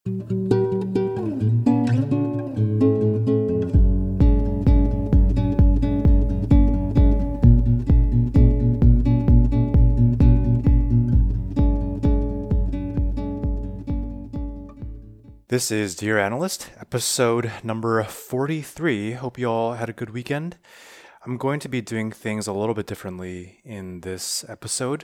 This is Dear Analyst, episode number 43. Hope you all had a good weekend. I'm going to be doing things a little bit differently in this episode.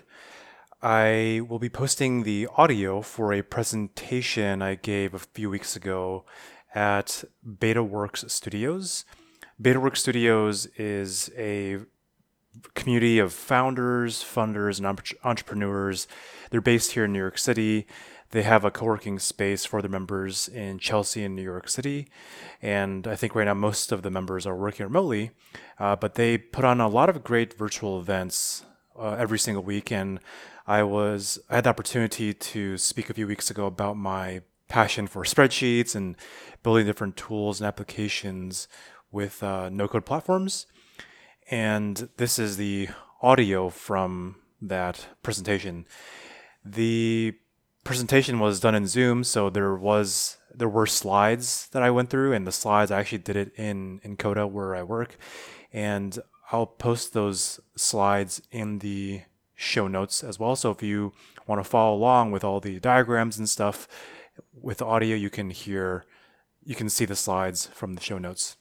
I will be posting the audio for a presentation I gave a few weeks ago at BetaWorks Studios. BetaWorks Studios is a community of founders, funders, and entrepreneurs. They're based here in New York City. They have a co-working space for their members in Chelsea and New York City. And I think right now most of the members are working remotely, but they put on a lot of great virtual events every single week. And I had the opportunity to speak a few weeks ago about my passion for spreadsheets and building different tools and applications with no-code platforms. And this is the audio from that presentation. The presentation was done in Zoom, so there were slides that I went through, and the slides I actually did it in Coda where I work, and I'll post those slides in the show notes as well. So if you want to follow along with all the diagrams and stuff with the audio, you can see the slides from the show notes.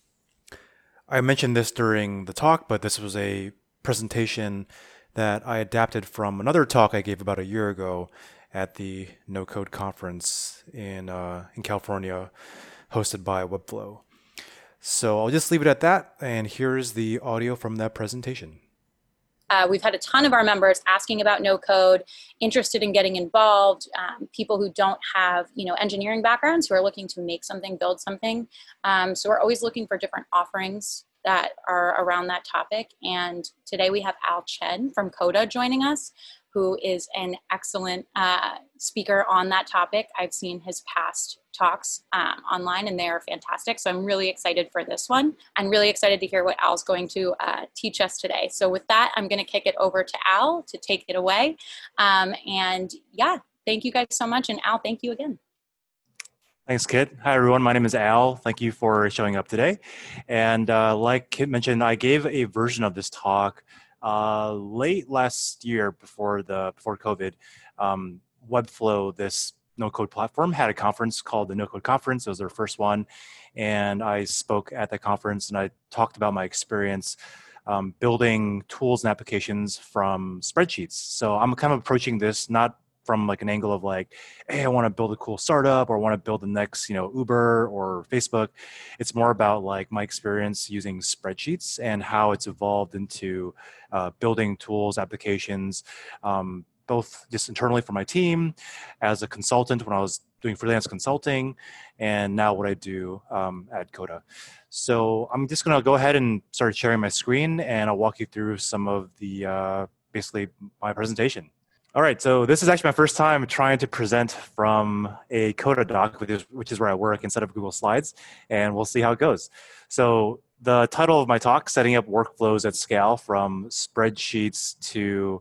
I mentioned this during the talk, but this was a presentation that I adapted from another talk I gave about a year ago at the No Code conference in California, hosted by Webflow. So I'll just leave it at that, and here's the audio from that presentation. We've had a ton of our members asking about no code, interested in getting involved, people who don't have, engineering backgrounds who are looking to make something, build something. So we're always looking for different offerings that are around that topic. And today we have Al Chen from Coda joining us, who is an excellent speaker on that topic. I've seen his past talks online, and they are fantastic. So I'm really excited for this one. I'm really excited to hear what Al's going to teach us today. So with that, I'm going to kick it over to Al to take it away. And yeah, thank you guys so much. And Al, thank you again. Thanks, Kit. Hi, everyone. My name is Al. Thank you for showing up today. And like Kit mentioned, I gave a version of this talk late last year before COVID. Webflow, this no-code platform, had a conference called the No-Code Conference. It was their first one. And I spoke at that conference, and I talked about my experience building tools and applications from spreadsheets. So I'm kind of approaching this not from like an angle of like, hey, I want to build a cool startup or I want to build the next, Uber or Facebook. It's more about like my experience using spreadsheets and how it's evolved into building tools, applications, both just internally for my team, as a consultant when I was doing freelance consulting, and now what I do at Coda. So I'm just going to go ahead and start sharing my screen, and I'll walk you through some of the basically my presentation. All right, so this is actually my first time trying to present from a Coda doc, which is where I work, instead of Google Slides, and we'll see how it goes. So the title of my talk, Setting Up Workflows at Scale from Spreadsheets to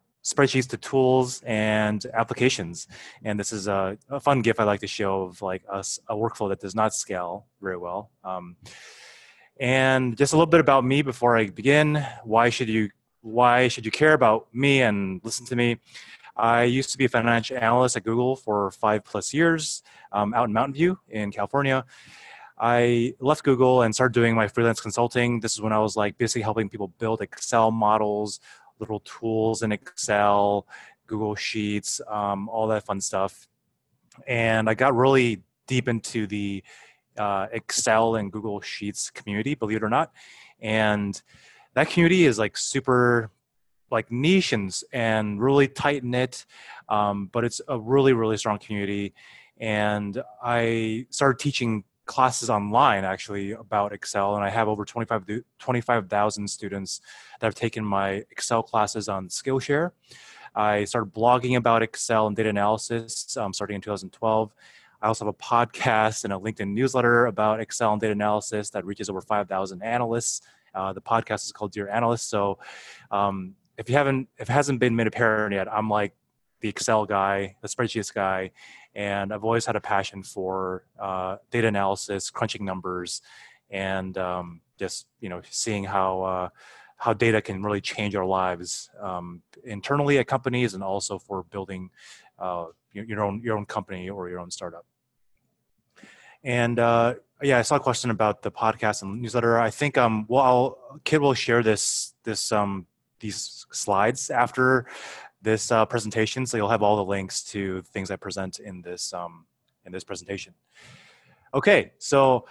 Tools and Applications. And this is a fun GIF I like to show of like a workflow that does not scale very well. And just a little bit about me before I begin. Why should you care about me and listen to me? I used to be a financial analyst at Google for 5+ years out in Mountain View in California. I left Google and started doing my freelance consulting. This is when I was like basically helping people build Excel models, little tools in Excel, Google Sheets, all that fun stuff. And I got really deep into the Excel and Google Sheets community, believe it or not. And that community is like super like niche and really tight knit, but it's a really, really strong community. And I started teaching classes online actually about Excel, and I have over 25,000 students that have taken my Excel classes on Skillshare. I started blogging about Excel and data analysis starting in 2012. I also have a podcast and a LinkedIn newsletter about Excel and data analysis that reaches over 5,000 analysts. The podcast is called Dear Analyst. So if it hasn't been made apparent yet, I'm like the Excel guy, the spreadsheets guy, and I've always had a passion for data analysis, crunching numbers, and just seeing how data can really change our lives internally at companies, and also for building your own company or your own startup. And yeah, I saw a question about the podcast and newsletter. I think Kit will share these slides after this presentation, so you'll have all the links to things I present in this presentation. Okay, so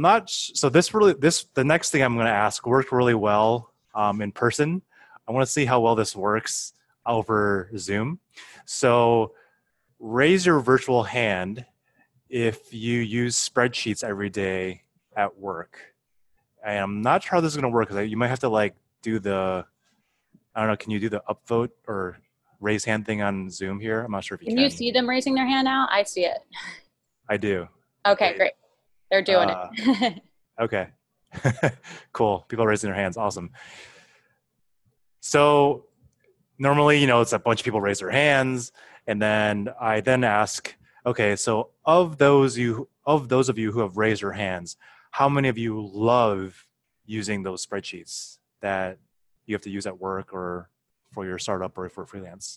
the next thing I'm going to ask worked really well in person. I want to see how well this works over Zoom. So raise your virtual hand if you use spreadsheets every day at work. And I'm not sure how this is going to work, because you might have to do the, I don't know, can you do the upvote or raise hand thing on Zoom here? I'm not sure if you can. Can you see them raising their hand now? I see it. I do. Okay, great. They're doing it. Okay. Cool. People raising their hands. Awesome. So normally, it's a bunch of people raise their hands, and then I ask, okay, so of those of you who have raised your hands, how many of you love using those spreadsheets that you have to use at work or for your startup or for freelance?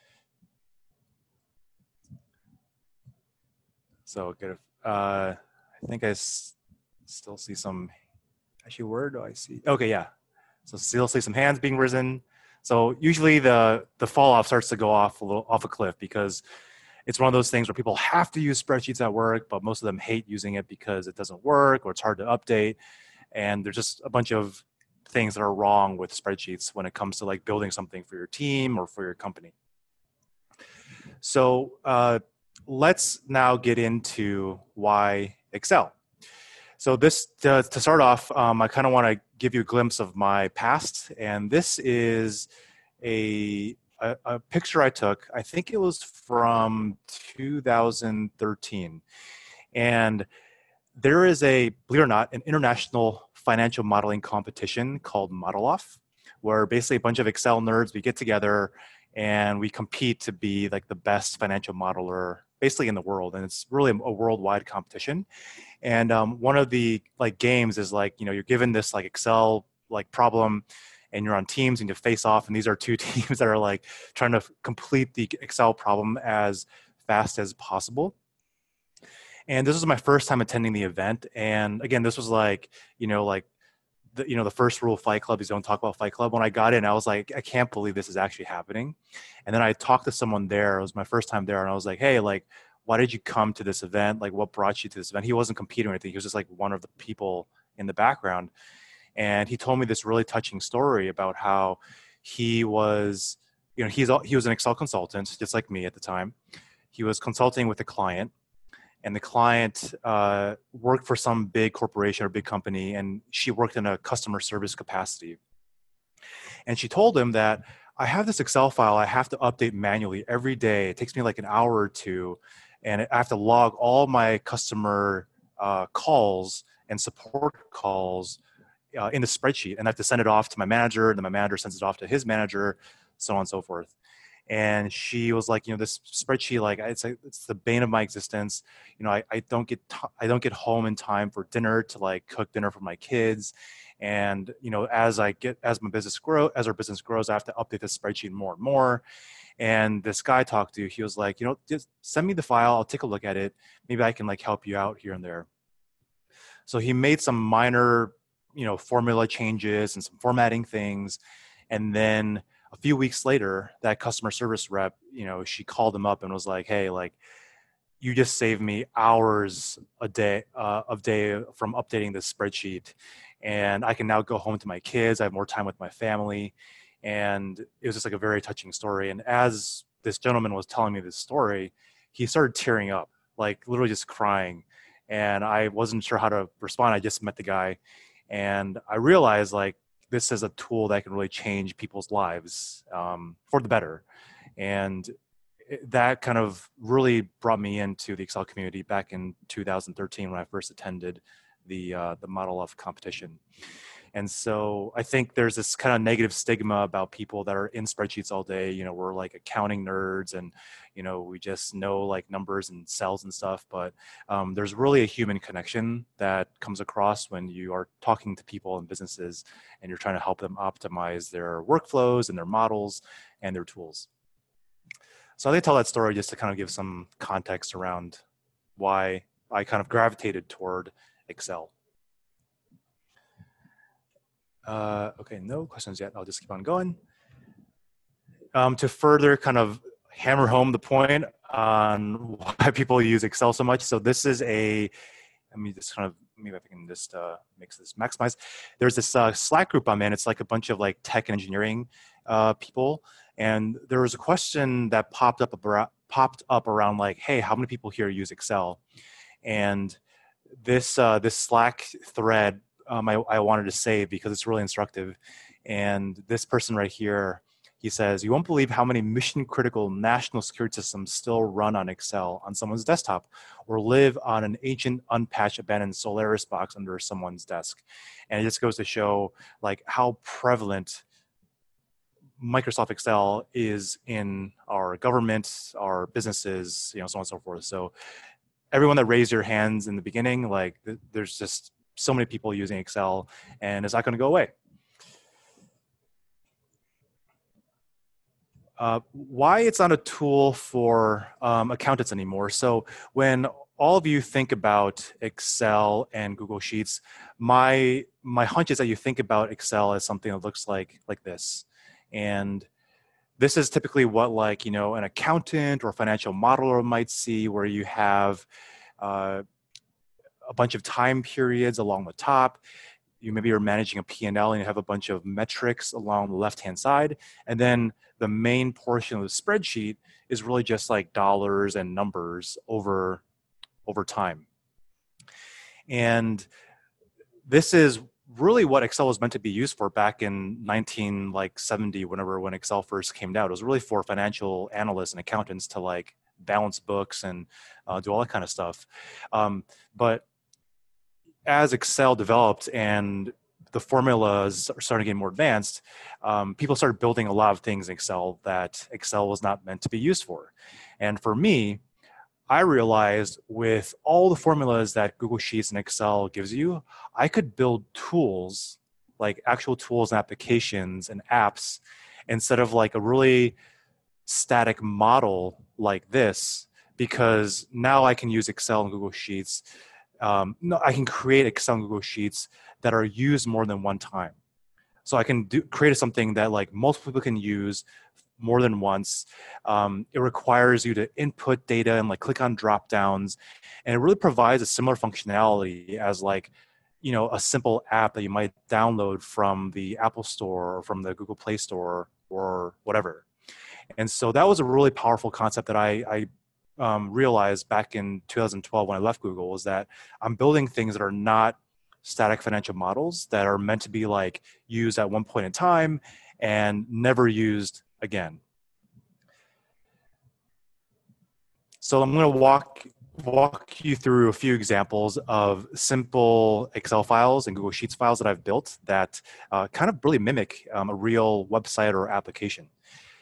So I think I still see some. Actually, where do I see? Okay, yeah. So still see some hands being risen. So usually the fall off starts to go off a cliff, because it's one of those things where people have to use spreadsheets at work, but most of them hate using it because it doesn't work or it's hard to update. And there's just a bunch of things that are wrong with spreadsheets when it comes to building something for your team or for your company. So let's now get into why Excel. So this, to start off, I kind of want to give you a glimpse of my past. And this is a picture I took. I think it was from 2013. And there is believe it or not, an international financial modeling competition called ModelOff, where basically a bunch of Excel nerds, we get together and we compete to be the best financial modeler basically in the world. And it's really a worldwide competition. And one of the games is you're given this Excel problem, and you're on teams and you face off. And these are two teams that are trying to complete the Excel problem as fast as possible. And this was my first time attending the event. And again, this was the first rule of Fight Club is don't talk about Fight Club. When I got in, I was like, I can't believe this is actually happening. And then I talked to someone there. It was my first time there. And I was like, hey, why did you come to this event? What brought you to this event? He wasn't competing or anything. He was just one of the people in the background. And he told me this really touching story about how he was, he was an Excel consultant, just like me at the time. He was consulting with a client, and the client worked for some big corporation or big company, and she worked in a customer service capacity. And she told him that I have this Excel file I have to update manually every day. It takes me an hour or two, and I have to log all my customer calls and support calls in the spreadsheet, and I have to send it off to my manager, and then my manager sends it off to his manager, so on and so forth. And she was like, this spreadsheet, it's the bane of my existence. I don't get home in time for dinner to cook dinner for my kids. And, as our business grows, I have to update this spreadsheet more and more. And this guy I talked to, he was like, just send me the file. I'll take a look at it. Maybe I can help you out here and there. So he made some minor, formula changes and some formatting things. And then a few weeks later, that customer service rep, she called him up and was like, hey, you just saved me hours a day from updating this spreadsheet. And I can now go home to my kids. I have more time with my family. And it was just a very touching story. And as this gentleman was telling me this story, he started tearing up, literally just crying. And I wasn't sure how to respond. I just met the guy. And I realized this is a tool that can really change people's lives for the better. And that kind of really brought me into the Excel community back in 2013 when I first attended the ModelOff competition. And so I think there's this kind of negative stigma about people that are in spreadsheets all day. We're like accounting nerds, and we just know like numbers and cells and stuff. But there's really a human connection that comes across when you are talking to people and businesses, and you're trying to help them optimize their workflows and their models and their tools. So I tell that story just to kind of give some context around why I kind of gravitated toward Excel. Okay, no questions yet. I'll just keep on going. To further kind of hammer home the point on why people use Excel so much. So this is let me just kind of, maybe if I can just make this maximize. There's this Slack group I'm in. It's like a bunch of like tech and engineering people. And there was a question that popped up around like, hey, how many people here use Excel? And this Slack thread I wanted to save because it's really instructive. And this person right here, he says, you won't believe how many mission critical national security systems still run on Excel on someone's desktop or live on an ancient, unpatched, abandoned Solaris box under someone's desk. And it just goes to show like how prevalent Microsoft Excel is in our government, our businesses, so on and so forth. So everyone that raised your hands in the beginning, like there's just so many people using Excel, and it's not going to go away. Why it's not a tool for accountants anymore. So when all of you think about Excel and Google Sheets, my hunch is that you think about Excel as something that looks like this. And this is typically what like, an accountant or financial modeler might see, where you have a bunch of time periods along the top. Maybe you're managing a P&L and you have a bunch of metrics along the left-hand side. And then the main portion of the spreadsheet is really just like dollars and numbers over time. And this is really what Excel was meant to be used for back in 1970, when Excel first came out. It was really for financial analysts and accountants to like balance books and do all that kind of stuff. But as Excel developed and the formulas are starting to get more advanced, people started building a lot of things in Excel that Excel was not meant to be used for. And for me, I realized with all the formulas that Google Sheets and Excel gives you, I could build tools, like actual tools and applications and apps, instead of like a really static model like this, because now I can use Excel and Google Sheets. I can create Excel and Google Sheets that are used more than one time. So I can create something that like multiple people can use more than once. It requires you to input data and like click on drop downs, and it really provides a similar functionality as like, a simple app that you might download from the Apple Store or from the Google Play Store or whatever. And so that was a really powerful concept that I realized back in 2012 when I left Google, was that I'm building things that are not static financial models that are meant to be like used at one point in time and never used again. So I'm going to walk you through a few examples of simple Excel files and Google Sheets files that I've built that kind of really mimic a real website or application.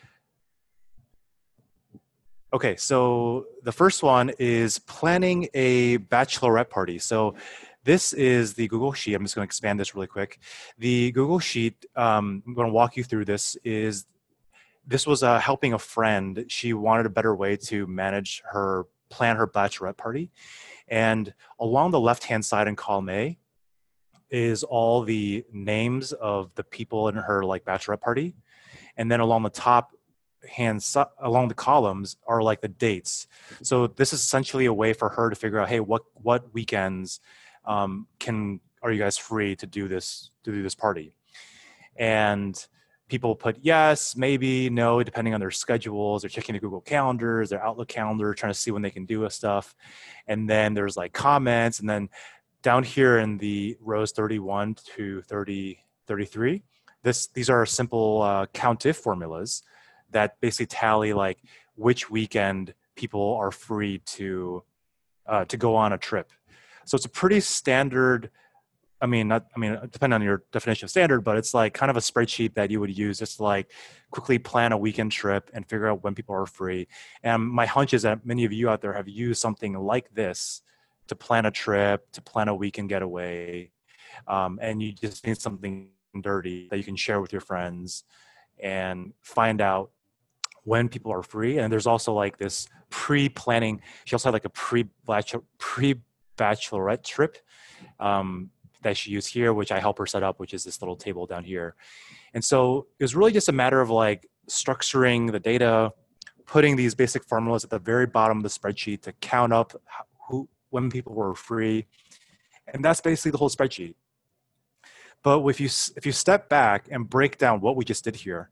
Okay, so the first one is planning a bachelorette party. So this is the Google Sheet. I'm just going to expand this really quick. The Google Sheet, I'm going to walk you through this. This was helping a friend. She wanted a better way to plan her bachelorette party. And along the left-hand side in column A is all the names of the people in her like bachelorette party. And then along the top along the columns are like the dates. So this is essentially a way for her to figure out, hey, what weekends are you guys free to do this party? And people put yes, maybe, no, depending on their schedules. They're checking the Google calendars, their Outlook calendar, trying to see when they can do stuff. And then there's like comments. And then down here in the rows 31 to 33, these are simple COUNTIF formulas that basically tally like which weekend people are free to go on a trip. So it's a pretty standard depending on your definition of standard, but it's like kind of a spreadsheet that you would use just to like quickly plan a weekend trip and figure out when people are free. And my hunch is that many of you out there have used something like this to plan a trip, to plan a weekend getaway, and you just need something dirty that you can share with your friends and find out when people are free. And there's also like this pre-planning. She also had like a pre-bachelorette trip that she used here, which I help her set up, which is this little table down here. And so it was really just a matter of like structuring the data, putting these basic formulas at the very bottom of the spreadsheet to count up when people were free. And that's basically the whole spreadsheet. But if you step back and break down what we just did here,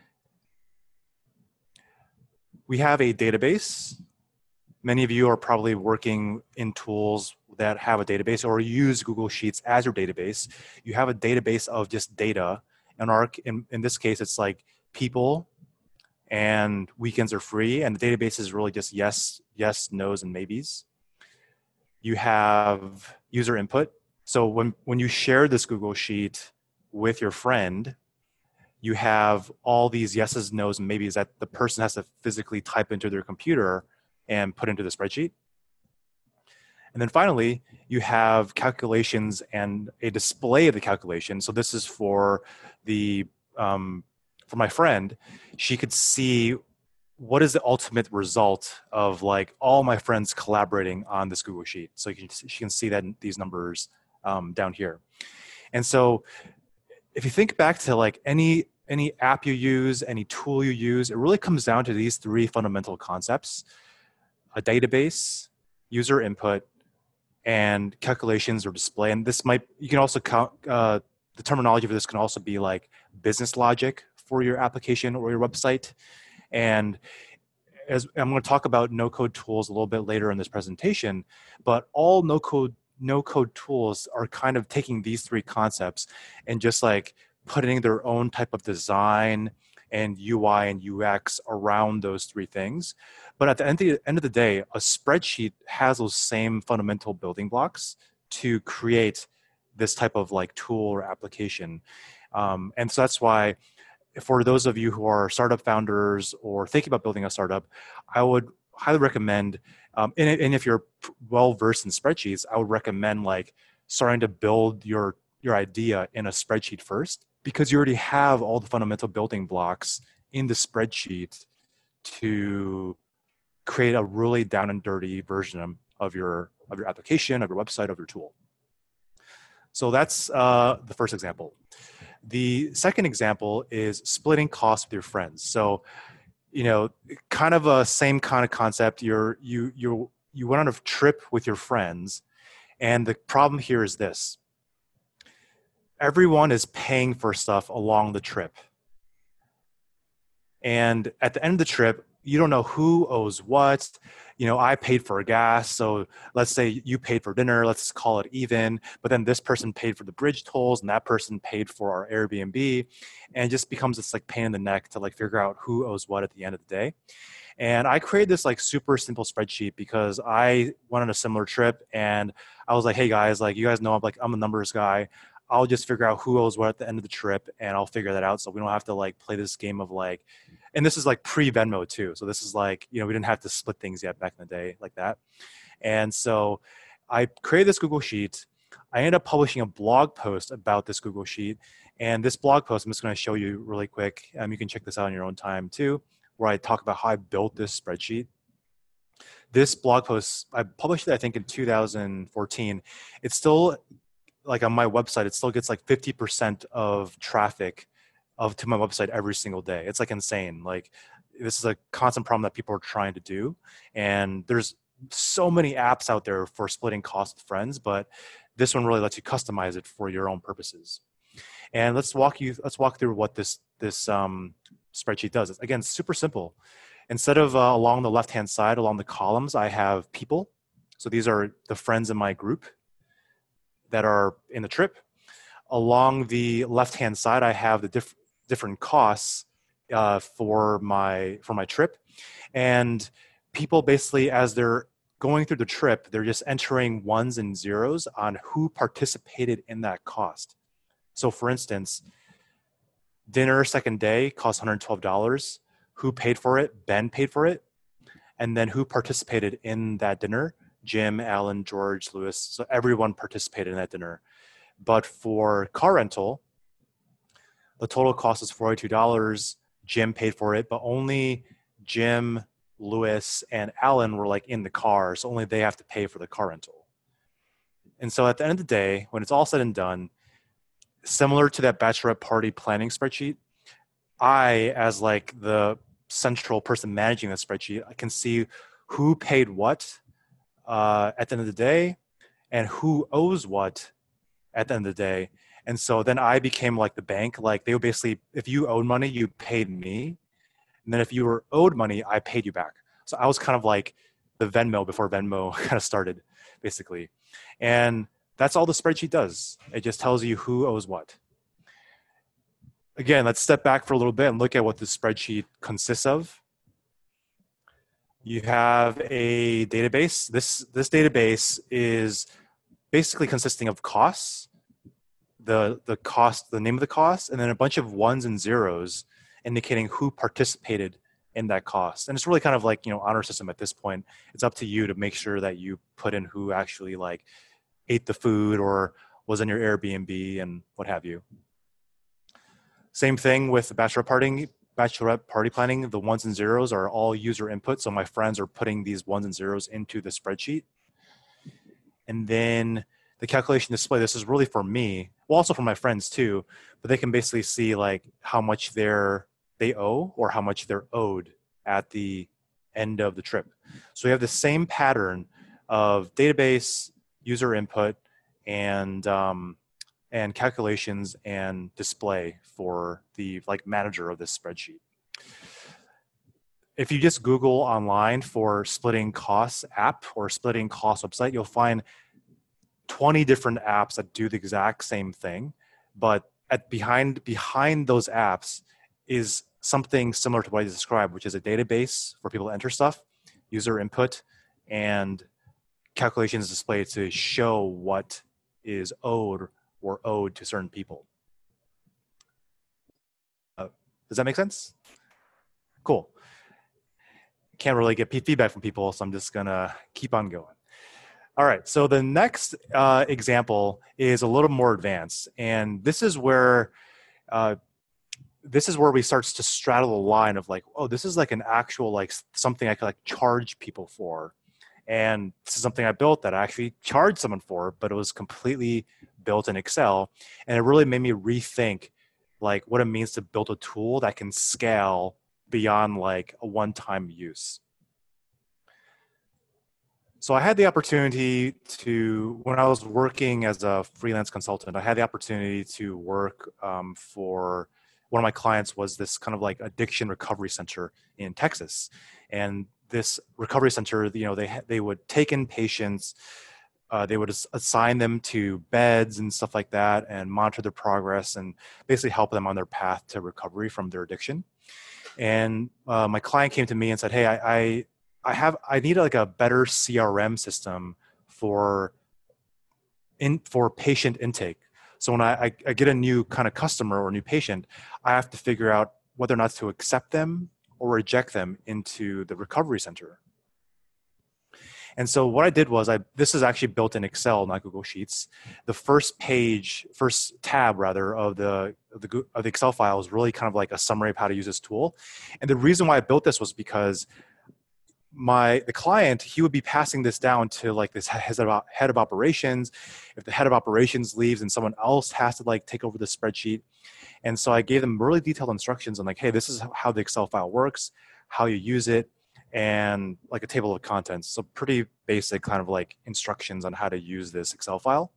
we have a database. Many of you are probably working in tools that have a database or use Google Sheets as your database. You have a database of just data. In this case, it's like people and weekends are free. And the database is really just yes, no's, and maybes. You have user input. So when you share this Google Sheet with your friend, you have all these yeses, no's, and maybes that the person has to physically type into their computer and put into the spreadsheet. And then finally, you have calculations and a display of the calculation. So this is for for my friend. She could see what is the ultimate result of like all my friends collaborating on this Google Sheet. So she can see that in these numbers down here. And so if you think back to like any app you use, any tool you use, it really comes down to these three fundamental concepts: a database, user input, and calculations or display. And you can also count, the terminology for this can also be like business logic for your application or your website. And as I'm going to talk about no-code tools a little bit later in this presentation, but all no-code tools are kind of taking these three concepts and just like putting their own type of design and UI and UX around those three things. But at the end of the day, a spreadsheet has those same fundamental building blocks to create this type of like tool or application. And so that's why for those of you who are startup founders or thinking about building a startup, I would highly recommend, and if you're well-versed in spreadsheets, I would recommend like starting to build your idea in a spreadsheet first, because you already have all the fundamental building blocks in the spreadsheet to create a really down and dirty version of your application, of your website, of your tool. So that's the first example. The second example is splitting costs with your friends. So, kind of a same kind of concept. You went on a trip with your friends, and the problem here is this: everyone is paying for stuff along the trip. And at the end of the trip, you don't know who owes what. I paid for gas, so let's say you paid for dinner, let's call it even, but then this person paid for the bridge tolls and that person paid for our Airbnb, and it just becomes this like pain in the neck to like figure out who owes what at the end of the day. And I created this like super simple spreadsheet because I went on a similar trip, and I was like, hey guys, like you guys know I'm a numbers guy. I'll just figure out who owes what at the end of the trip, and I'll figure that out so we don't have to like play this game of like, and this is like pre-Venmo too. So this is like, we didn't have to split things yet back in the day like that. And so I created this Google Sheet. I ended up publishing a blog post about this Google Sheet. And this blog post, I'm just going to show you really quick. You can check this out on your own time too, where I talk about how I built this spreadsheet. This blog post, I published it, I think in 2014. It's still like on my website, it still gets like 50% of traffic to my website every single day. It's like insane. Like this is a constant problem that people are trying to do. And there's so many apps out there for splitting costs with friends, but this one really lets you customize it for your own purposes. And let's walk through what this spreadsheet does. It's, again, super simple. Instead of along the left-hand side, along the columns, I have people. So these are the friends in my group that are in the trip. Along the left-hand side, I have the different costs for my trip, and people basically, as they're going through the trip, they're just entering ones and zeros on who participated in that cost. So for instance, dinner second day cost $112. Who paid for it? Ben paid for it. And then who participated in that dinner? Jim, Alan, George, Lewis. So everyone participated in that dinner. But for car rental, the total cost is $42. Jim paid for it, but only Jim, Lewis, and Alan were like in the car, so only they have to pay for the car rental. And so at the end of the day, when it's all said and done, similar to that bachelorette party planning spreadsheet, I, as like the central person managing the spreadsheet, I can see who paid what at the end of the day and who owes what at the end of the day. And so then I became like the bank. Like they would basically, if you owed money, you paid me. And then if you were owed money, I paid you back. So I was kind of like the Venmo before Venmo kind of started, basically. And that's all the spreadsheet does. It just tells you who owes what. Again, let's step back for a little bit and look at what the spreadsheet consists of. You have a database. This database is basically consisting of costs, the cost, the name of the cost, and then a bunch of ones and zeros indicating who participated in that cost. And it's really kind of like, honor system at this point. It's up to you to make sure that you put in who actually like ate the food or was in your Airbnb and what have you. Same thing with the bachelorette party planning. The ones and zeros are all user input. So my friends are putting these ones and zeros into the spreadsheet. And then the calculation display, this is really for me, well, also for my friends too, but they can basically see like how much they owe or how much they're owed at the end of the trip. So we have the same pattern of database, user input, and calculations and display for the like manager of this spreadsheet. If you just Google online for splitting costs app or splitting costs website, you'll find 20 different apps that do the exact same thing, but behind those apps is something similar to what I described, which is a database for people to enter stuff, user input, and calculations displayed to show what is owed or owed to certain people. Does that make sense? Cool. Can't really get feedback from people, so I'm just gonna keep on going. All right, so the next example is a little more advanced, and this is where we start to straddle the line of like, oh, this is like an actual like something I could like charge people for, and this is something I built that I actually charged someone for, but it was completely built in Excel, and it really made me rethink like what it means to build a tool that can scale beyond like a one-time use. So I had the opportunity to, when I was working as a freelance consultant, I had the opportunity to work for one of my clients was this kind of like addiction recovery center in Texas. And this recovery center, they would take in patients, they would assign them to beds and stuff like that and monitor their progress and basically help them on their path to recovery from their addiction. And my client came to me and said, hey, I need like a better CRM system for patient intake. So when I get a new kind of customer or a new patient, I have to figure out whether or not to accept them or reject them into the recovery center. And so what I did was this is actually built in Excel, not Google Sheets. The first tab rather of the Excel file is really kind of like a summary of how to use this tool. And the reason why I built this was because the client, he would be passing this down to like this head of operations. If the head of operations leaves and someone else has to like take over the spreadsheet. And so I gave them really detailed instructions on like, hey, this is how the Excel file works, how you use it, and like a table of contents. So pretty basic kind of like instructions on how to use this Excel file.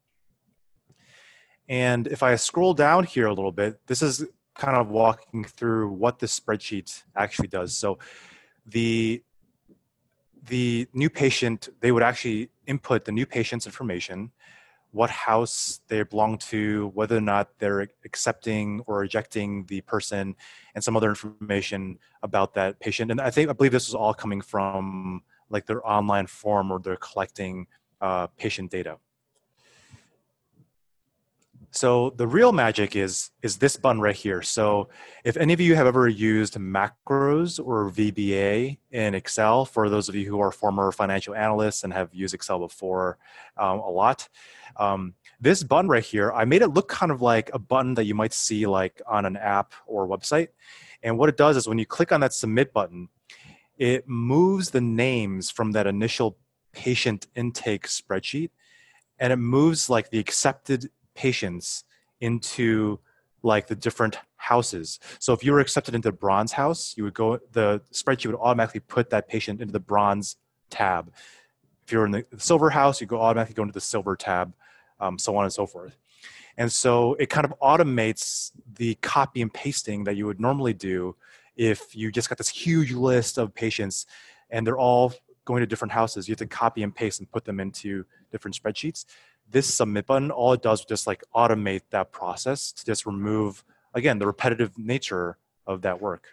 And if I scroll down here a little bit, this is kind of walking through what this spreadsheet actually does. So the new patient, they would actually input the new patient's information, what house they belong to, whether or not they're accepting or rejecting the person, and some other information about that patient. And I believe this was all coming from like their online form or they're collecting patient data. So the real magic is this button right here. So if any of you have ever used macros or VBA in Excel, for those of you who are former financial analysts and have used Excel before a lot, this button right here, I made it look kind of like a button that you might see like on an app or website. And what it does is when you click on that submit button, it moves the names from that initial patient intake spreadsheet, and it moves like the accepted patients into like the different houses. So if you were accepted into the bronze house, you would go, the spreadsheet would automatically put that patient into the bronze tab. If you're in the silver house, you go automatically go into the silver tab, so on and so forth. And so it kind of automates the copy and pasting that you would normally do if you just got this huge list of patients and they're all going to different houses. You have to copy and paste and put them into different spreadsheets. This submit button, all it does is just like automate that process to just remove, again, the repetitive nature of that work.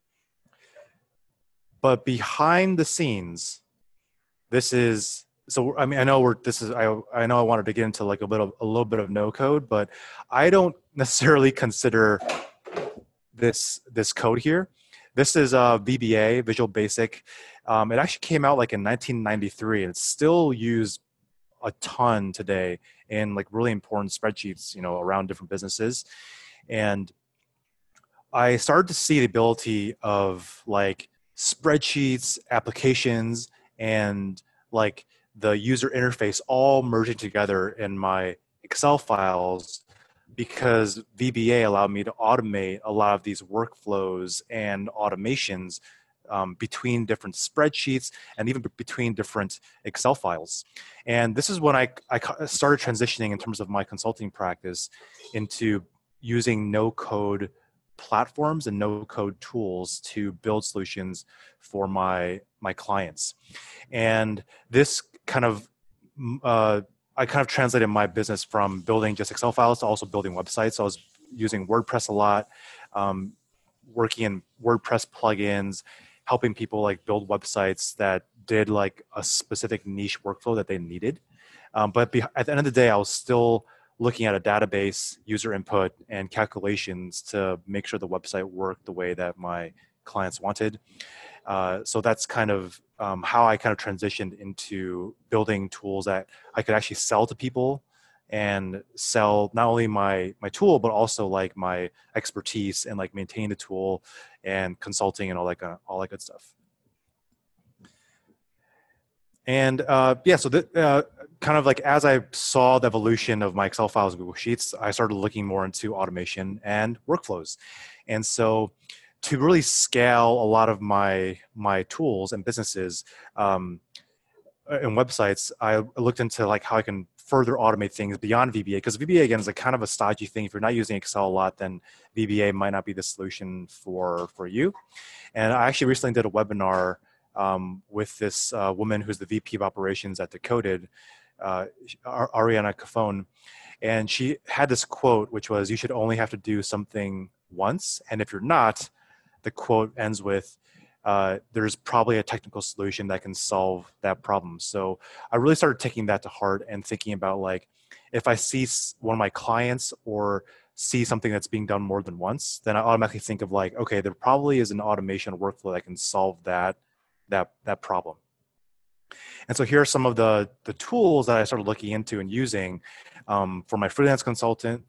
But behind the scenes, this is, so I mean, I know I know I wanted to get into like a little bit of no code, but I don't necessarily consider this code here. This is VBA, Visual Basic. It actually came out like in 1993, and it's still used a ton today in like really important spreadsheets, around different businesses. And I started to see the ability of like spreadsheets, applications, and like the user interface all merging together in my Excel files, because VBA allowed me to automate a lot of these workflows and automations between different spreadsheets and even between different Excel files. And this is when I started transitioning in terms of my consulting practice into using no-code platforms and no-code tools to build solutions for my clients. And this kind of I kind of translated my business from building just Excel files to also building websites. So I was using WordPress a lot, working in WordPress plugins, helping people like build websites that did like a specific niche workflow that they needed. But at the end of the day, I was still looking at a database, user input, and calculations to make sure the website worked the way that my clients wanted. So that's kind of how I kind of transitioned into building tools that I could actually sell to people and sell not only my tool, but also like my expertise and like maintaining the tool and consulting and all that good stuff. And so kind of like as I saw the evolution of my Excel files and Google Sheets, I started looking more into automation and workflows. And so to really scale a lot of my tools and businesses and websites, I looked into like how I can further automate things beyond VBA, because VBA again is a kind of a stodgy thing. If you're not using Excel a lot, then VBA might not be the solution for you. And I actually recently did a webinar with this woman who's the VP of operations at Decoded, Ariana Cafone. And she had this quote, which was, "You should only have to do something once. And if you're not," the quote ends with, "there's probably a technical solution that can solve that problem." So I really started taking that to heart and thinking about like, if I see one of my clients or see something that's being done more than once, then I automatically think of like, okay, there probably is an automation workflow that can solve that problem. And so here are some of the tools that I started looking into and using for my freelance consulting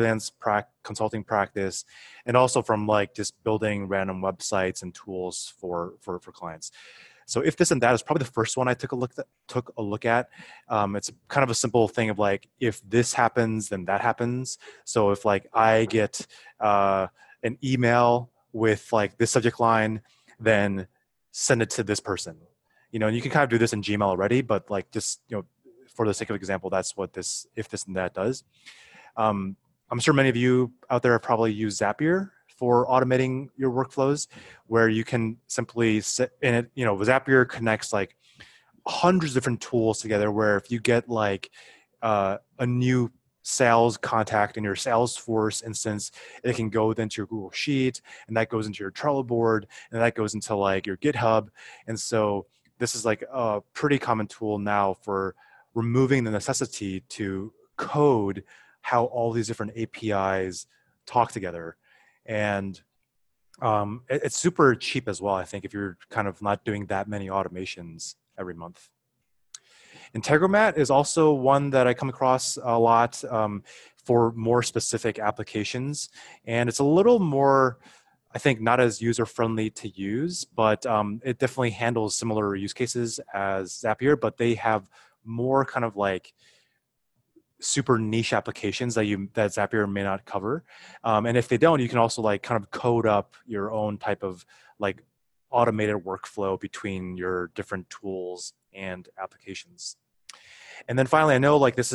practice, and also from like just building random websites and tools for clients. So If This and That is probably the first one I took a look at. It's kind of a simple thing of like, if this happens, then that happens. So if like I get an email with like this subject line, then send it to this person. And you can kind of do this in Gmail already, but like just, for the sake of example, that's what this If This and That does. I'm sure many of you out there have probably used Zapier for automating your workflows, where you can simply sit in it. Zapier connects like hundreds of different tools together, where if you get like a new sales contact in your Salesforce instance, it can go into your Google Sheet, and that goes into your Trello board, and that goes into like your GitHub. And so this is like a pretty common tool now for removing the necessity to code how all these different APIs talk together. And it's super cheap as well, I think, if you're kind of not doing that many automations every month. Integromat is also one that I come across a lot for more specific applications. And it's a little more, I think, not as user-friendly to use, but it definitely handles similar use cases as Zapier, but they have more kind of like super niche applications that Zapier may not cover. And if they don't, you can also like kind of code up your own type of like automated workflow between your different tools and applications. And then finally, I know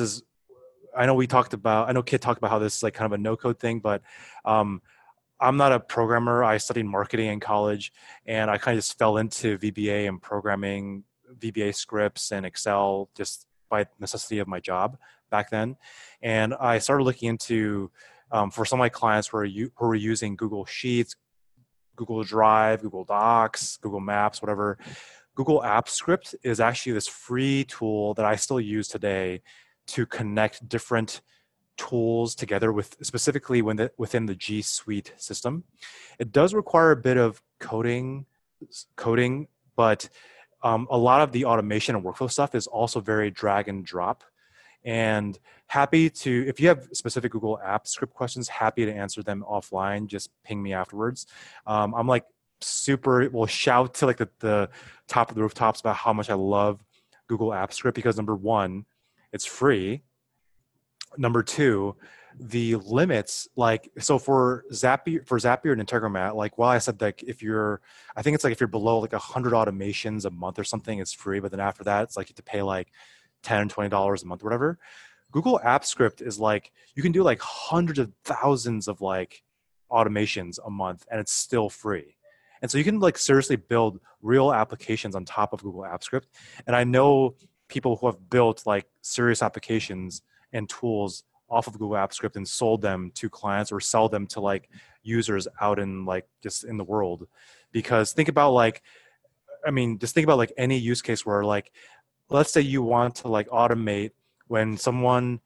Kit talked about how this is like kind of a no code thing, but I'm not a programmer. I studied marketing in college, and I kind of just fell into VBA and programming VBA scripts and Excel just by necessity of my job back then. And I started looking into, for some of my clients who are using Google Sheets, Google Drive, Google Docs, Google Maps, whatever. Google Apps Script is actually this free tool that I still use today to connect different tools together specifically within the G Suite system. It does require a bit of coding, but a lot of the automation and workflow stuff is also very drag and drop. And if you have specific Google Apps Script questions, happy to answer them offline. Just ping me afterwards. I'm like will shout to like the top of the rooftops about how much I love Google Apps Script because number one, it's free. Number two, the limits, like, so for Zapier and Integromat, like, well, I said like if you're below like 100 automations a month or something, it's free. But then after that, it's like you have to pay like $10, $20 a month, or whatever. Google Apps Script is like, you can do like hundreds of thousands of like automations a month and it's still free. And so you can like seriously build real applications on top of Google Apps Script. And I know people who have built like serious applications and tools off of Google Apps Script and sold them to clients or sell them to like users out in like just in the world. Because just think about like any use case where like, let's say you want to like automate when someone,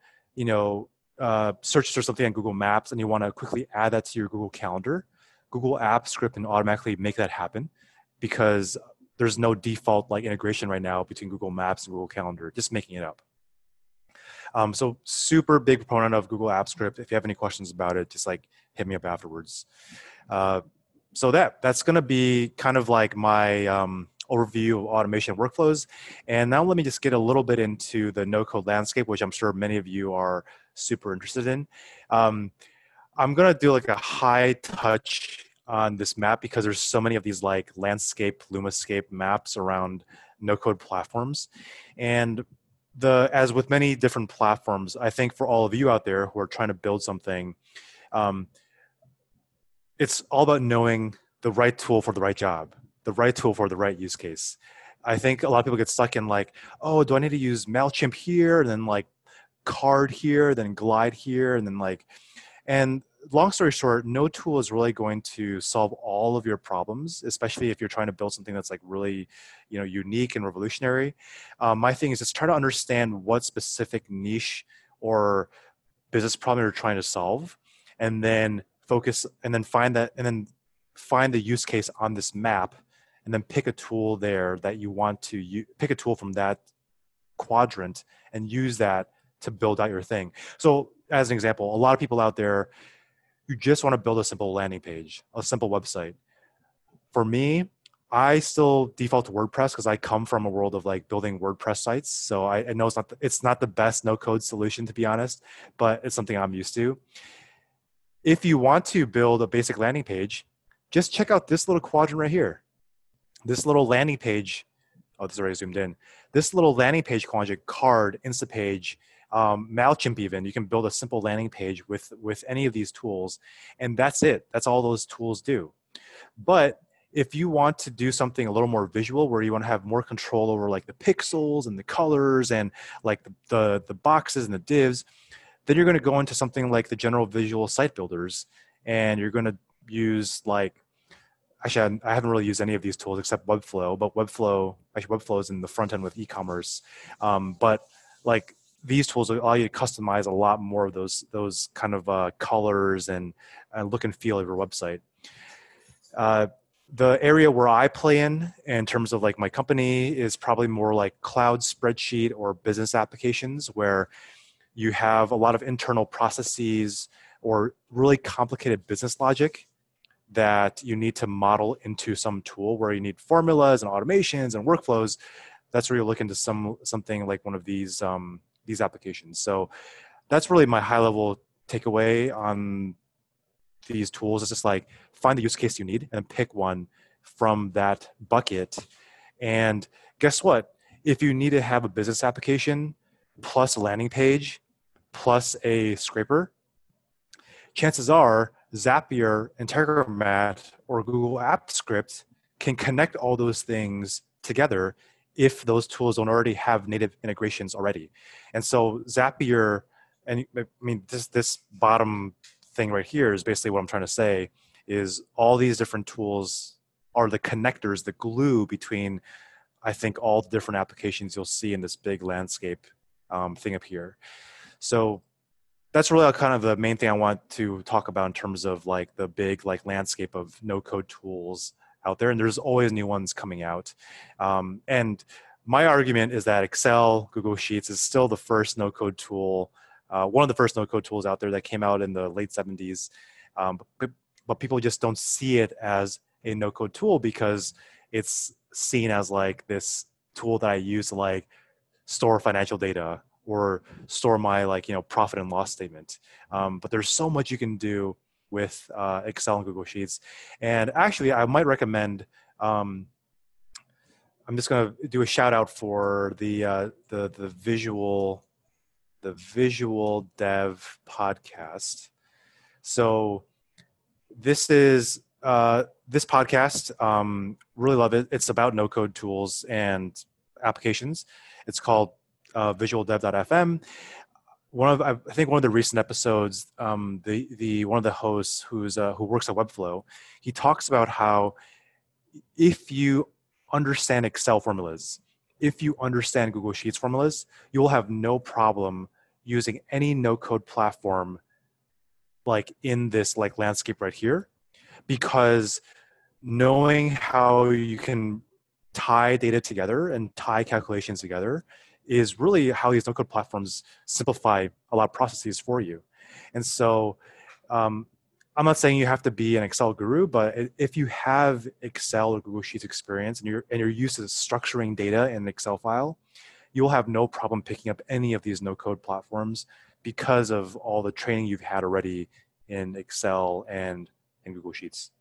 searches for something on Google Maps and you want to quickly add that to your Google Calendar. Google Apps Script can automatically make that happen because there's no default like integration right now between Google Maps and Google Calendar, just making it up. So super big proponent of Google Apps Script. If you have any questions about it, just like hit me up afterwards. So that's going to be kind of like my overview of automation workflows. And now let me just get a little bit into the no-code landscape, which I'm sure many of you are super interested in. I'm going to do like a high touch on this map because there's so many of these like landscape, Lumascape maps around no-code platforms. And as with many different platforms, I think for all of you out there who are trying to build something, it's all about knowing the right tool for the right job, the right tool for the right use case. I think a lot of people get stuck in like, oh, do I need to use MailChimp here, and then like Card here, then Glide here, and then like, and long story short, no tool is really going to solve all of your problems, especially if you're trying to build something that's like really, unique and revolutionary. My thing is just try to understand what specific niche or business problem you're trying to solve, and then focus, and then find the use case on this map, and then pick a tool there that you want to pick a tool from that quadrant and use that to build out your thing. So as an example, a lot of people out there, you just want to build a simple landing page, a simple website. For me, I still default to WordPress because I come from a world of like building WordPress sites. So I know it's not the best no code solution, to be honest, but it's something I'm used to. If you want to build a basic landing page, just check out this little quadrant right here. This little landing page, this is already zoomed in. This little landing page quadrant, Card, Instapage, MailChimp even, you can build a simple landing page with any of these tools, and that's it. That's all those tools do. But if you want to do something a little more visual, where you want to have more control over like the pixels and the colors and like the boxes and the divs, then you're going to go into something like the general visual site builders, and you're going to use like actually, I haven't really used any of these tools except Webflow, but Webflow is in the front end with e-commerce. But like these tools allow you to customize a lot more of those kind of colors and look and feel of your website. The area where I play in terms of like my company is probably more like cloud spreadsheet or business applications where you have a lot of internal processes or really complicated business logic that you need to model into some tool where you need formulas and automations and workflows. That's where you look into something like one of these applications. So that's really my high level takeaway on these tools. It's just like find the use case you need and pick one from that bucket. And guess what? If you need to have a business application plus a landing page plus a scraper, chances are Zapier, Integromat, or Google Apps Script can connect all those things together if those tools don't already have native integrations already. And so Zapier, and I mean, this bottom thing right here is basically what I'm trying to say is all these different tools are the connectors, the glue between, I think, all the different applications you'll see in this big landscape thing up here. So that's really kind of the main thing I want to talk about in terms of like the big like landscape of no code tools out there. And there's always new ones coming out. And my argument is that Excel, Google Sheets is still the first no code tool, one of the first no code tools out there that came out in the late 70s. But people just don't see it as a no code tool because it's seen as like this tool that I use to like store financial data or store my like, profit and loss statement. But there's so much you can do with Excel and Google Sheets. And actually, I might recommend, I'm just going to do a shout out for the visual dev podcast. So this is this podcast, really love it. It's about no code tools and applications. It's called visualdev.fm. I think one of the recent episodes, the one of the hosts who works at Webflow, he talks about how if you understand Excel formulas, if you understand Google Sheets formulas, you will have no problem using any no-code platform like in this like landscape right here, because knowing how you can tie data together and tie calculations together is really how these no-code platforms simplify a lot of processes for you. And so I'm not saying you have to be an Excel guru, but if you have Excel or Google Sheets experience and you're used to structuring data in an Excel file, you'll have no problem picking up any of these no-code platforms because of all the training you've had already in Excel and in Google Sheets.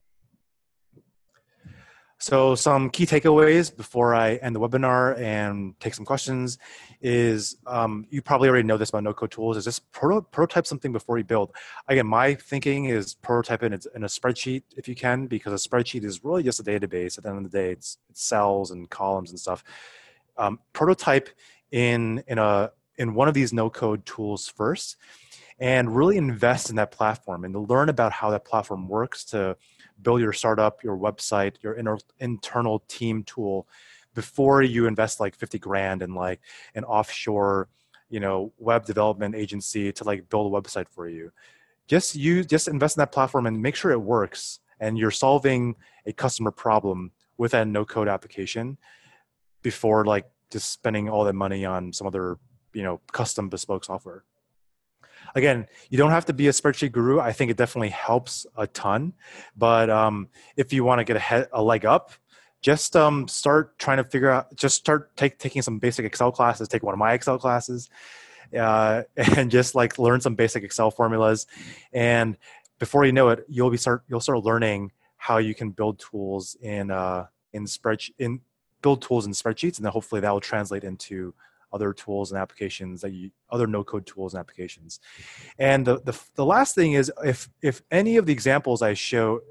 So some key takeaways before I end the webinar and take some questions is you probably already know this about no-code tools, is just prototype something before you build. Again, my thinking is prototype it in a spreadsheet if you can, because a spreadsheet is really just a database. At the end of the day, it's cells and columns and stuff. Prototype in one of these no-code tools first and really invest in that platform and to learn about how that platform works to build your startup, your website, your internal team tool before you invest like 50 grand in like an offshore, web development agency to like build a website for you. Just invest in that platform and make sure it works and you're solving a customer problem with that no code application before like just spending all that money on some other, custom bespoke software. Again, you don't have to be a spreadsheet guru. I think it definitely helps a ton. But if you want to get a leg up, just start trying to figure out, just start taking some basic Excel classes, take one of my Excel classes, and just like learn some basic Excel formulas. And before you know it, you'll start learning how you can build tools build tools in spreadsheets, and then hopefully that will translate into other tools and applications other no-code tools and applications. And the last thing is if any of the examples I've shown,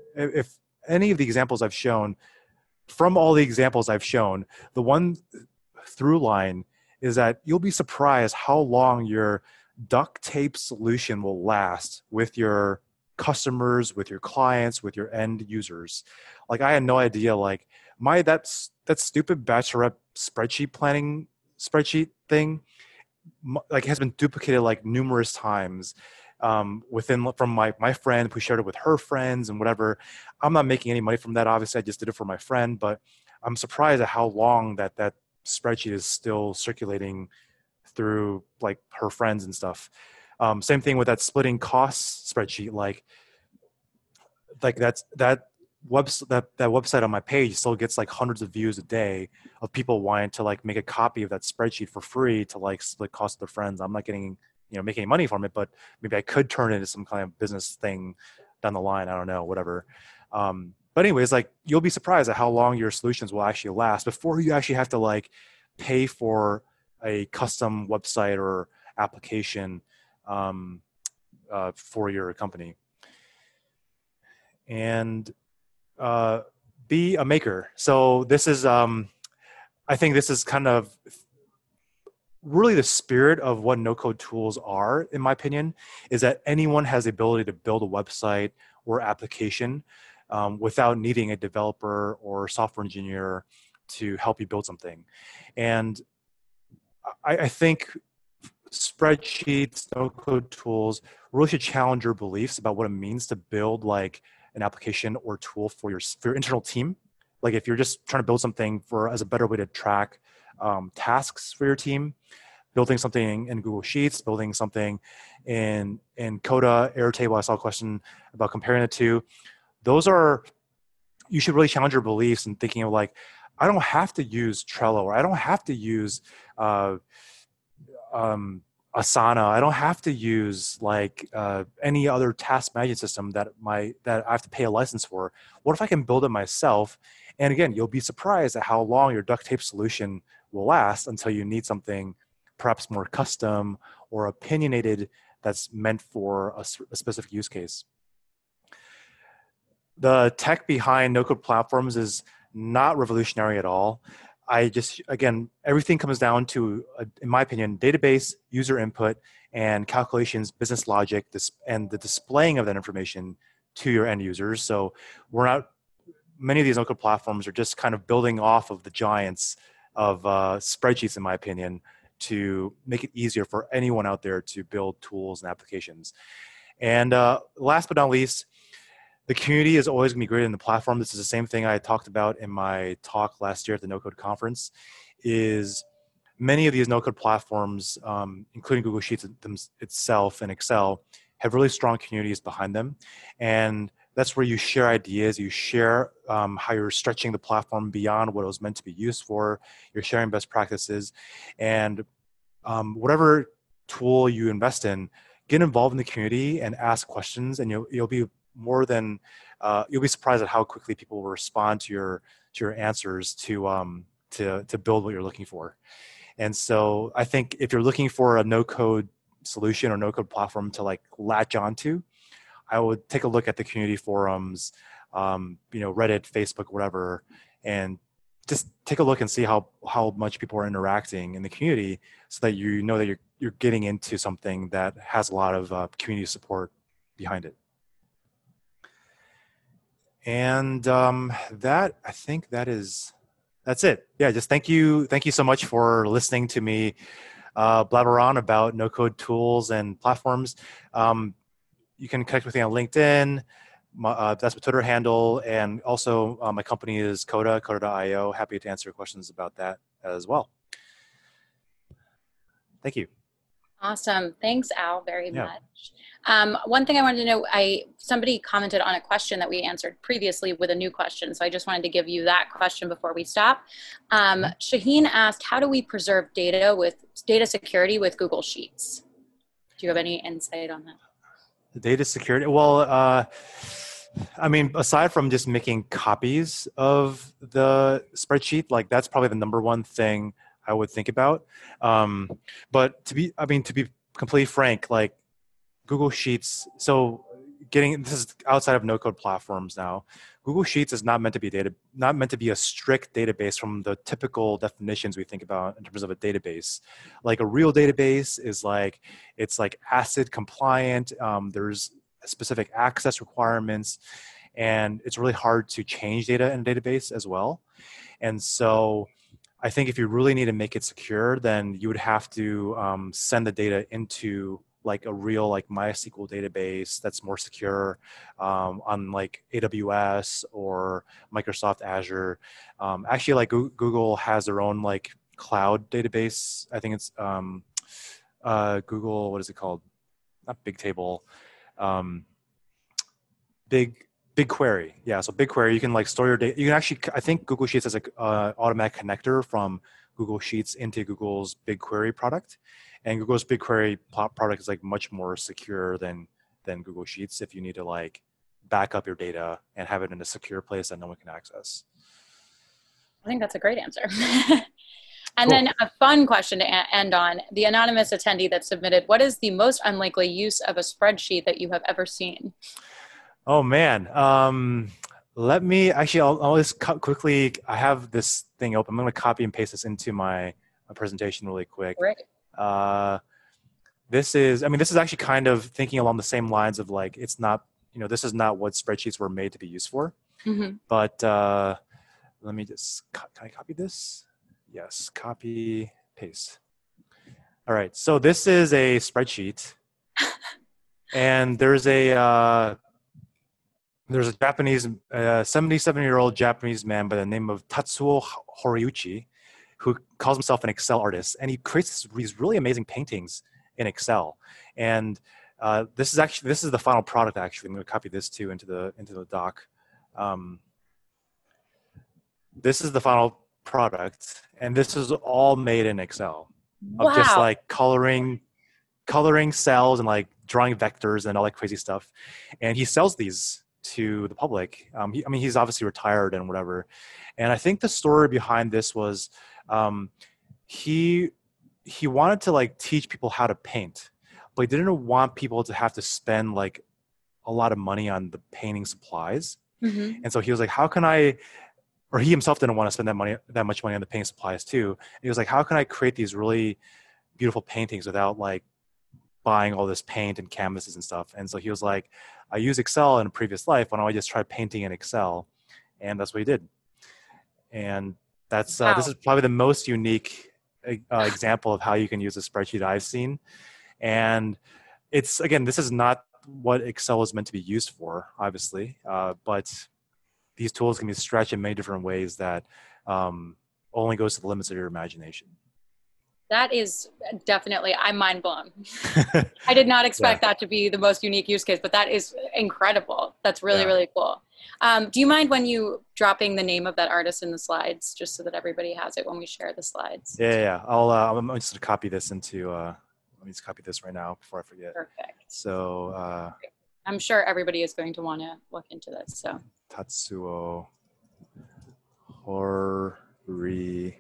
from all the examples I've shown, the one through line is that you'll be surprised how long your duct tape solution will last with your customers, with your clients, with your end users. Like I had no idea, like that stupid bachelorette spreadsheet planning spreadsheet thing, like has been duplicated like numerous times within from my friend who shared it with her friends and whatever. I'm not making any money from that. Obviously, I just did it for my friend, but I'm surprised at how long that spreadsheet is still circulating through like her friends and stuff. Same thing with that splitting costs spreadsheet. Like that website on my page still gets like hundreds of views a day of people wanting to like make a copy of that spreadsheet for free to like split costs with their friends. I'm not getting, making any money from it, but maybe I could turn it into some kind of business thing down the line. I don't know, whatever. But anyways, like you'll be surprised at how long your solutions will actually last before you actually have to like pay for a custom website or application for your company. And be a maker. So this is, I think this is kind of really the spirit of what no-code tools are, in my opinion, is that anyone has the ability to build a website or application without needing a developer or software engineer to help you build something. And I think spreadsheets, no-code tools really should challenge your beliefs about what it means to build like an application or tool for your internal team. Like if you're just trying to build something as a better way to track tasks for your team, building something in Google Sheets, building something in Coda, Airtable. I saw a question about comparing the two. You should really challenge your beliefs and thinking of like, I don't have to use Trello, or I don't have to use Asana. I don't have to use like any other task management system that I have to pay a license for. What if I can build it myself? And again, you'll be surprised at how long your duct tape solution will last until you need something perhaps more custom or opinionated that's meant for a specific use case. The tech behind no-code platforms is not revolutionary at all. Again, everything comes down to, in my opinion, database, user input, and calculations, business logic, and the displaying of that information to your end users. So many of these no-code platforms are just kind of building off of the giants of spreadsheets, in my opinion, to make it easier for anyone out there to build tools and applications. And last but not least, the community is always going to be greater than the platform. This is the same thing I talked about in my talk last year at the No-Code conference, is many of these no-code platforms, including Google Sheets itself and Excel, have really strong communities behind them. And that's where you share ideas, you share how you're stretching the platform beyond what it was meant to be used for, you're sharing best practices, and whatever tool you invest in, get involved in the community and ask questions, and you'll be surprised at how quickly people will respond to your answers to build what you're looking for. And so I think if you're looking for a no-code solution or no-code platform to like latch onto, I would take a look at the community forums, Reddit, Facebook, whatever, and just take a look and see how much people are interacting in the community, so that you know that you're getting into something that has a lot of community support behind it. And I think that's it. Yeah, just thank you so much for listening to me blabber on about no-code tools and platforms. You can connect with me on LinkedIn. That's my Twitter handle, and also my company is Coda.io. Happy to answer questions about that as well. Thank you. Awesome. Thanks, Al, very much. One thing I wanted to know, somebody commented on a question that we answered previously with a new question. So I just wanted to give you that question before we stop. Shaheen asked, how do we preserve data security with Google Sheets? Do you have any insight on that? The data security? Well, I mean, aside from just making copies of the spreadsheet, like that's probably the number one thing I would think about. But to be completely frank, like Google Sheets, this is outside of no-code platforms now. Google Sheets is not meant to be a strict database from the typical definitions we think about in terms of a database. Like a real database is like, it's like ACID compliant. There's specific access requirements, and it's really hard to change data in a database as well. And so I think if you really need to make it secure, then you would have to send the data into like a real like MySQL database that's more secure on like AWS or Microsoft Azure. Actually, like Google has their own like cloud database. I think it's Google. What is it called? Not Bigtable. Um, Big BigQuery. Yeah, so BigQuery, you can like store your data. You can actually, I think Google Sheets has a automatic connector from Google Sheets into Google's BigQuery product, and Google's BigQuery product is like much more secure than Google Sheets if you need to like back up your data and have it in a secure place that no one can access. I think that's a great answer. And Cool. then a fun question to end on. The anonymous attendee that submitted, what is the most unlikely use of a spreadsheet that you have ever seen? Oh man. Let me actually. I'll just quickly. I have this thing open. I'm going to copy and paste this into my presentation really quick. Great. This is. I mean, this is actually kind of thinking along the same lines of like, it's not. This is not what spreadsheets were made to be used for. Mm-hmm. But let me just. Can I copy this? Yes. Copy. Paste. All right. So this is a spreadsheet, and there's a Japanese, 77-year-old Japanese man by the name of Tatsuo Horiuchi, who calls himself an Excel artist, and he creates these really amazing paintings in Excel. And this is the final product. Actually, I'm going to copy this too into the doc. This is the final product, and this is all made in Excel. Wow. Of just like coloring cells and like drawing vectors and all that crazy stuff. And he sells these to the public. He's obviously retired and whatever. And I think the story behind this was he wanted to like teach people how to paint, but he didn't want people to have to spend like a lot of money on the painting supplies. Mm-hmm. And so he was like, how can I, or he himself didn't want to spend that much money on the painting supplies too. And he was like, how can I create these really beautiful paintings without like buying all this paint and canvases and stuff? And so he was like, I used Excel in a previous life. Why don't I just try painting in Excel? And that's what he did. And that's Wow. this is probably the most unique example of how you can use a spreadsheet I've seen. And it's, again, this is not what Excel is meant to be used for, obviously, but these tools can be stretched in many different ways that only goes to the limits of your imagination. That is definitely, I'm mind blown. I did not expect that to be the most unique use case, but that is incredible. That's really, really cool. Do you mind when you dropping the name of that artist in the slides, just so that everybody has it when we share the slides? Yeah. I'm just gonna copy this into, let me just copy this right now before I forget. Perfect. So I'm sure everybody is going to want to look into this. So Tatsuo Horiuchi,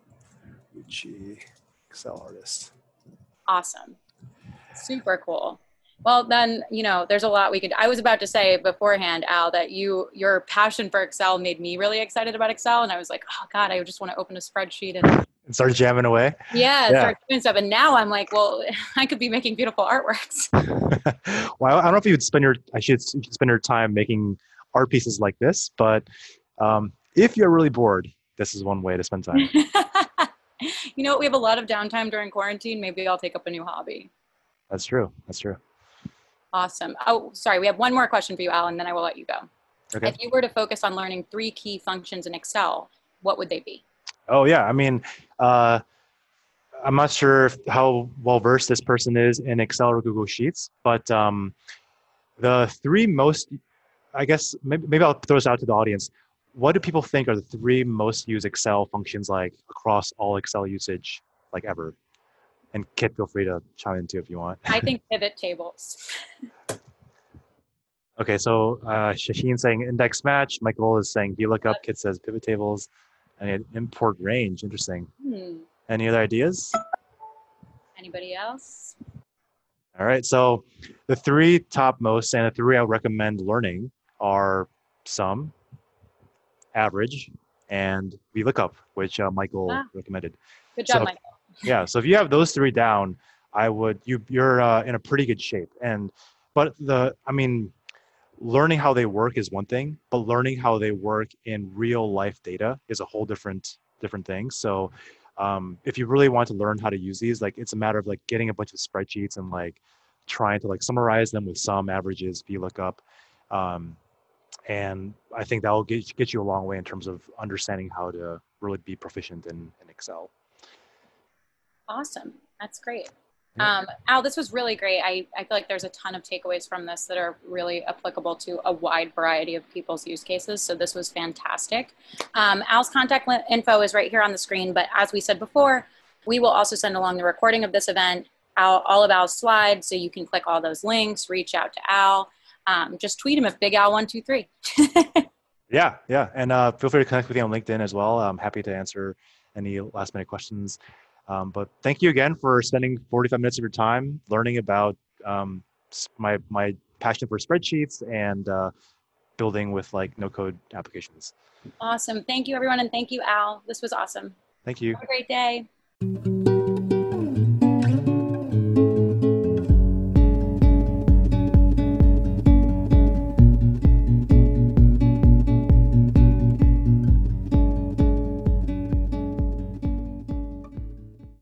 Excel artist. Awesome. Super cool. Well, then, there's a lot we could, I was about to say beforehand, Al, that your passion for Excel made me really excited about Excel. And I was like, oh God, I just want to open a spreadsheet and start jamming away. Start doing stuff. And now I'm like, well, I could be making beautiful artworks. Well, I don't know if you would spend your time making art pieces like this, but if you're really bored, this is one way to spend time. We have a lot of downtime during quarantine. Maybe I'll take up a new hobby. That's true. Awesome. Oh, sorry. We have one more question for you, Al, and then I will let you go. Okay. If you were to focus on learning 3 key functions in Excel, what would they be? Oh, yeah. I mean, I'm not sure how well-versed this person is in Excel or Google Sheets, but the 3 most, I guess, maybe I'll throw this out to the audience. What do people think are the 3 most used Excel functions like across all Excel usage like ever? And Kit, feel free to chime in too if you want. I think pivot tables. Okay, so Shashin saying index match. Michael is saying VLOOKUP. Kit says pivot tables. And import range. Interesting. Any other ideas? Anybody else? All right, so the 3 top most and the 3 I would recommend learning are SUM, average, and VLOOKUP, which Michael recommended. Good job, Michael. Yeah, so if you have those 3 down, you're in a pretty good shape. And But learning how they work is one thing, but learning how they work in real life data is a whole different thing. So if you really want to learn how to use these, like it's a matter of like getting a bunch of spreadsheets and like trying to like summarize them with sum, averages, VLOOKUP. Um, and I think that will get you a long way in terms of understanding how to really be proficient in Excel. Awesome. That's great. Yeah. Al, this was really great. I feel like there's a ton of takeaways from this that are really applicable to a wide variety of people's use cases. So this was fantastic. Al's contact info is right here on the screen. But as we said before, we will also send along the recording of this event, all of Al's slides. So you can click all those links, reach out to Al. Just tweet him at Big Al123. Yeah, yeah. And feel free to connect with me on LinkedIn as well. I'm happy to answer any last minute questions. But thank you again for spending 45 minutes of your time learning about my passion for spreadsheets and building with like no code applications. Awesome. Thank you, everyone. And thank you, Al. This was awesome. Thank you. Have a great day.